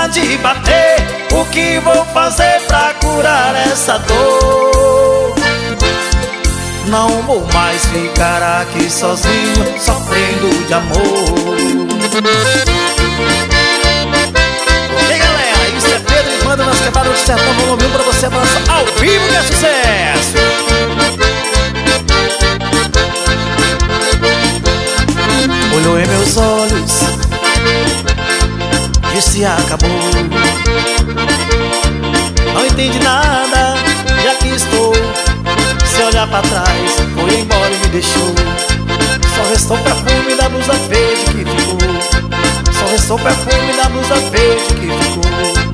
saudade bater, o que vou fazer pra curar essa dor? Não vou mais ficar aqui sozinho, sofrendo de amor. E aí, galera, isso é Pedro e Manda nas Quebradas do Sertão, volume 1 pra você avançar ao vivo, que é sucesso! Olhou em meus olhos, disse acabou. Não entendi nada, e aqui estou. Se olhar pra trás, foi embora e me deixou. Só restou perfume da blusa verde que ficou. Só restou perfume da blusa verde que ficou.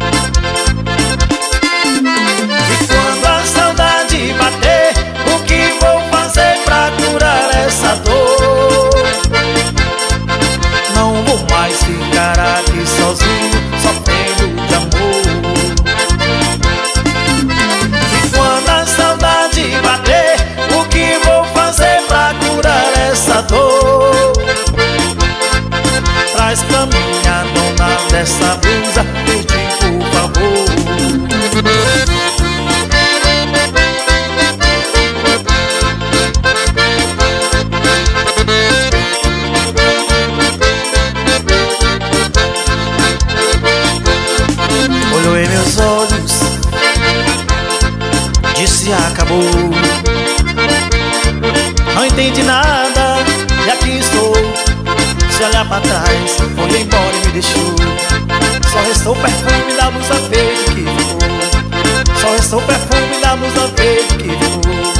E quando a saudade bater, o que vou fazer pra curar essa dor? Não vou mais ficar aqui sozinho, sofrendo de amor. E quando a saudade bater, o que vou fazer pra curar essa dor? Traz pra mim a dona dessa blusa verde, por favor. Olhou em meus olhos, disse acabou. Não entendi nada, e aqui estou. Se olhar pra trás, foi embora e me deixou. Só restou perfume da blusa verde que ficou. Só restou perfume da blusa verde que ficou.